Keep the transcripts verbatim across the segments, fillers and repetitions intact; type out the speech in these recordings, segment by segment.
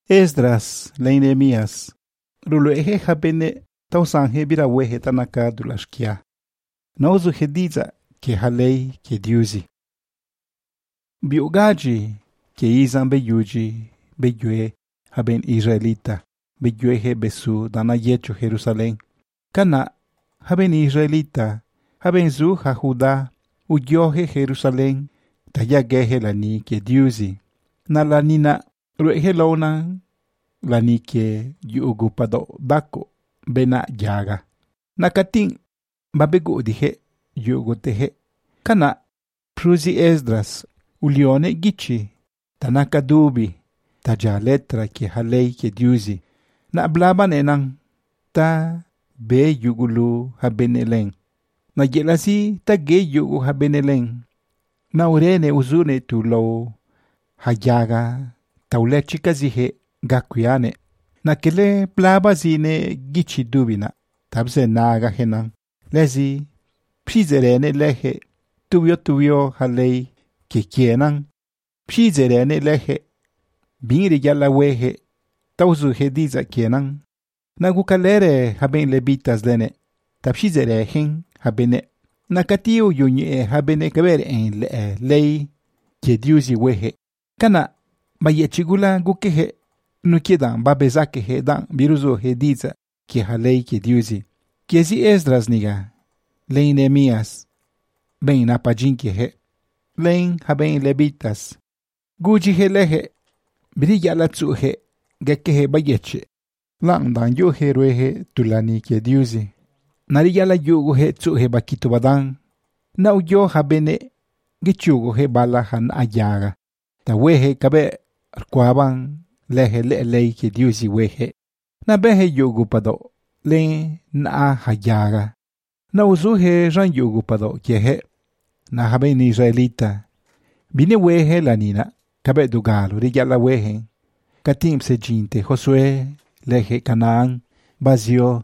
Esdras le Nehemías ruluehe habene tausanhe birawehe tanaka dulashkia. Nauzu hediza ke halei ke diuzi. Biugaji ke izan beyuji beyue haben Israelita beyuehe besu dana yecho Jerusalén. Kana haben Israelita haben zu ha Judá ugyohe Jerusalén tayagehe lani ke diuzi. Na lanina ruehe lona lani ke yugupado dako bena yaga. Nakating babegu dihe yugutehe. Kana pruzi Esdras ulione gichi tanaka dubi taja letra ke halei ke diuzi. Na blaban enang ta be yugulu habeneleng. Na gelasi ta ge yugu habeneleng. Na urene uzune tulo hayaga taule chikazihe gakuyane. Na kele plaba zine gichi dubina tabse naga henang. Lezi prizerene lehe tubio tubio halei ke kienan. Prizerene lehe bingri yala wehe tauzu hediza kienan. Nagukalere haben lebitas lene tabshizere hen habene. Nakatiu yunye habene kabere en le lei ke diuzi wehe. Kana mayechigula gukehe nukedan babezakehe dan biruzo hediza ke halei ke diuzi. Kiezi Esdras niga lein Nehemías ben napajinkehe lein haben lebitas gujihe lehe brilla la tsuhe gekehe bayeche lang dan yuhe ruehe tulani ke diuzi. Narilla la yuguhe tsuhe bakito badan na uyo habene gichuguhe bala han ayaga. Ta wehe kabe arkuaban lehe le lei ke diuzi wehe. Na behe yugu pado le na hayaga. Na uzuhe ran yugu pado kehe. Na haben Israelita. Bine wehe la nina kabe dugalo rilla la wehe. Katim se jinte Josué lehe Canaán bazio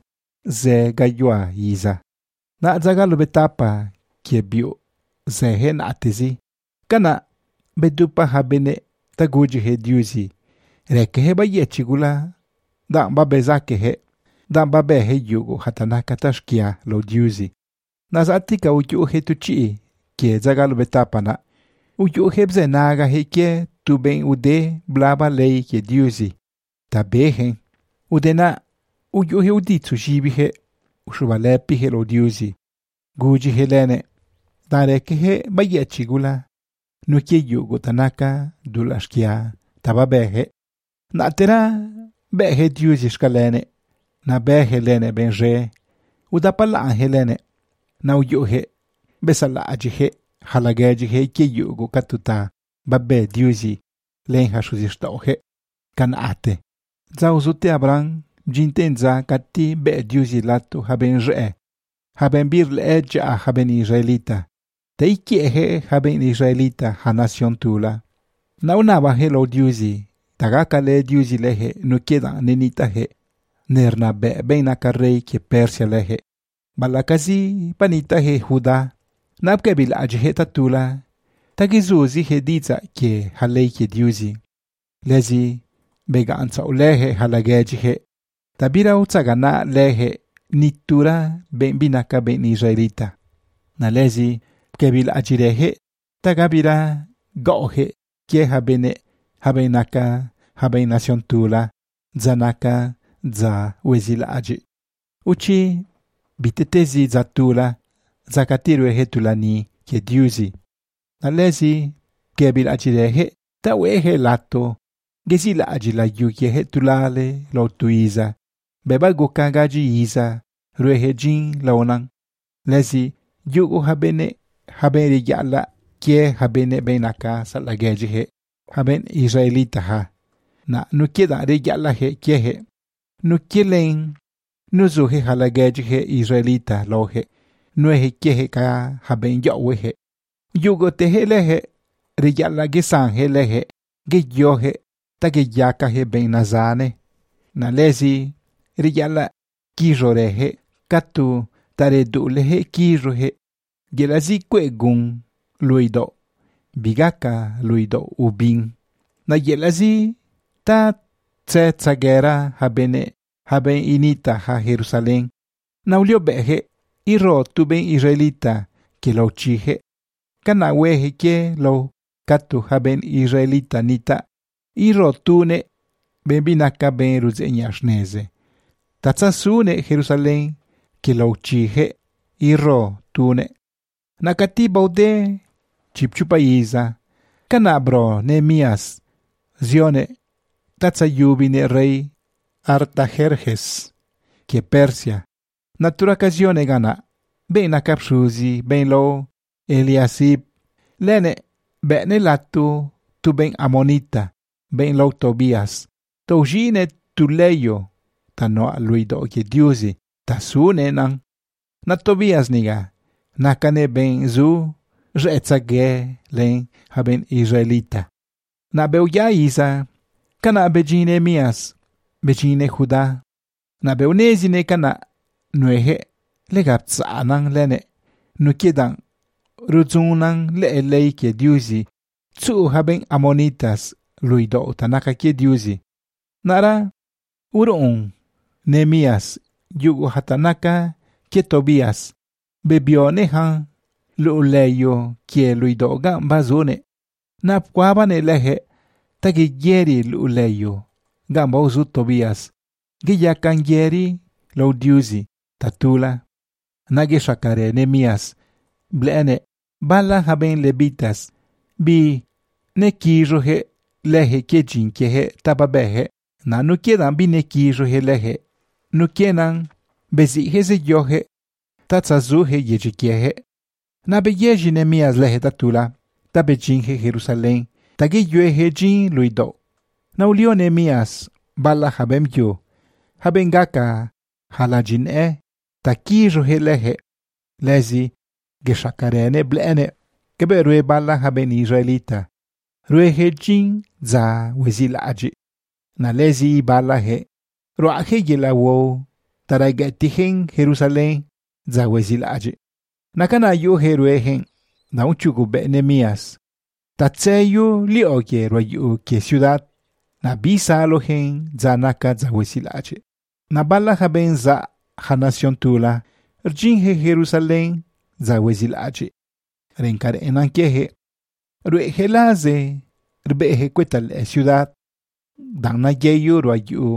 ze gayua iza. Na zagalo betapa kiebio ze he na atezi. Kana bedupa habene taguji he diuzi. Rekehe bayechigula da babezakehe da babehe yugo hatanaka tashkia lo diuzi. Na zatika uyu he tuchi kie zagalo betapa na uyu he bze naga he kie tu ben ude blaba lei ke diuzi. Tabehen udena uyu he uditsu jibihe ushubalepi he lo diuzi. Guji helene darekehe bayechigula nukie yugo tanaka dulashkia tababehe. Na tera behe diuzi shkalene na behe lene benje udapala helene na uyuhe besala ajihe halagejihe ke yugo katuta babe diuzi lenha shuzishtohe kanate zauzute abran jintenza kati be diuzi latu haben je haben bir leja haben Israelita teikiehe haben Israelita ha nación tula na unaba helo diuzi tagaka le diuzi lehe no queda nenita he nerna be beina karrei ke Persia lehe balakazi panita he Judá napke bil ajhe tatula tagizuzi he diza ke halei ke diuzi lezi beganza lehe halageji he tabira utsagana lehe nitura ben binaka ben Israelita na lezi kebil ajirehe tagabira gohe ke habene habenaka haben nación tula zanaka za wezila aji uchi bitetezi za tula zakatiru ehe tulani ke diuzi na lezi kebil ajirehe tawehe lato gezila ajila yukehe tulale lo tuiza beba gokagaji iza ruehe jin laonan lezi yugo habene habene yala ke habene benaka salagejihe haben Israelita ha na nukeda re yala he kehe nukelen nuzuhe halagejihe Israelita lohe nuehe kehe ka haben yowehe yugo tehe lehe re yala gesan he lehe ge yohe tage yaka he ben nazane na lezi re yala kirorehe katu tare dulehe kirohe gelazi kwegun luido bigaka luido ubin na yelazi ta tse tsagera habene haben inita ha Jerusalén. Naulio beje iro tu ben Israelita que lo chije. Kana weje que lo katu haben Israelita nita. Iro tune ben binaka ben ruzenyashneze. Tatsasune Jerusalén que lo chije. Iro tune. Nakati baude chipchupaiza. Kana bro Nehemías. Zione. Tatsayubine rey Artajerjes. Que Persia. Natura ocasione gana. Ben nakapshuzi ben lo Eliasib. Lene bene latu tu ben Amonita. Ben lo Tobias. Tojine tu leyo. Tano aluido ke diusi. Tasune nang. Na Tobias niga. Nakane ben zu. Retzage len haben Israelita. Na beuya isa. Kana bejine mias. Bejine Judá. Na beunezine kana. Nuehe legaptsanang lene. Nukedang. Ruzunang le elei ke diusi. Tsu haben Amonitas. Luido tanaka ke diusi. Nara. Urung. Nehemías. Yugo hatanaka ke Tobias. Bebionehan. Luleyo ke luido gambazone. Napquabane lehe. Tagiyeri luleyo. Gamba uzu Tobias. Giyakan yeri. Lo diusi. Tatula. Nage shakare Nehemías. Blene. Bala haben levitas. Bi. Nekirohe. Lehe kejin kehe tababehe. Na nukedan bi nekirohe lehe. Nukenan. Bezihe ze yohe. Tatsazuhe yejikehe. Na beyeji Nehemías lehe tatula. Tabejinhe Jerusalén. Tagi yuehe jin luido. Na ulio Nehemías. Bala haben yo. Haben gaka. Halajin e. Takirohe lehe. Lezi. Geshakarene blene. Kebe rue bala haben Israelita. Rue he jin za wezilaji. Na lezi bala he. Roahe yela wo. Taragatihen Jerusalén. Za wezilaji. Nakana yo he rue hen. Na unchugu be Nehemías. Tatseyo li oye royu ke ciudad. Na bisa alohen za naka za wezilaji. Na bala haben za hanasion tula. Rjinhe Jerusalén. Za wezilaji. Renkare enankehe. Rueje laze. Rbeje kwetal e ciudad. Dana yeyo royu.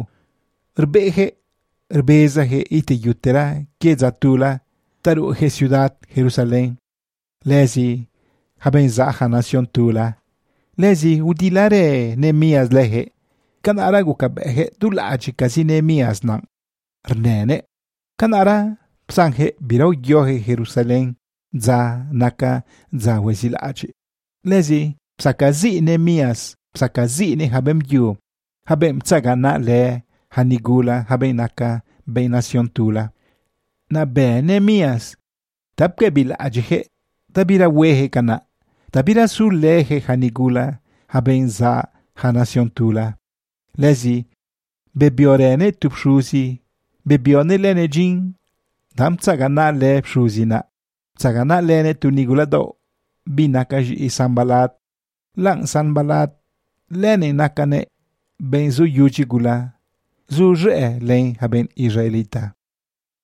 Rbeje. Rbezaje ite yutera. Ke za tula. Taruje ciudad Jerusalén. Lezi. Haben za hanasion tula. Lezi udilare Nehemías lehe. Kanara gukabeje tulaji kasi Nehemías nan. Rnene. Kanara. Psanghe birau yohe Jerusalén. Za naka za wezilaji. Lezi psakazi Nehemías. Psakazi ne habem yu. Habem tsagana le. Hanigula haben naka. Be nación tula. Na be Nehemías. Tabke bilaji he. Tabira wehe kana. Tabira su lehe hanigula. Haben za hanación tula. Lezi. Bebiorene tupshuzi. Bebione lene jin. Dam tsagana le pshuzina. Tsagana lene tunigula do. Binakaji isambalat. Lang sanbalat. Lene nakane. Ben zu yuchigula. Zu re len haben Israelita.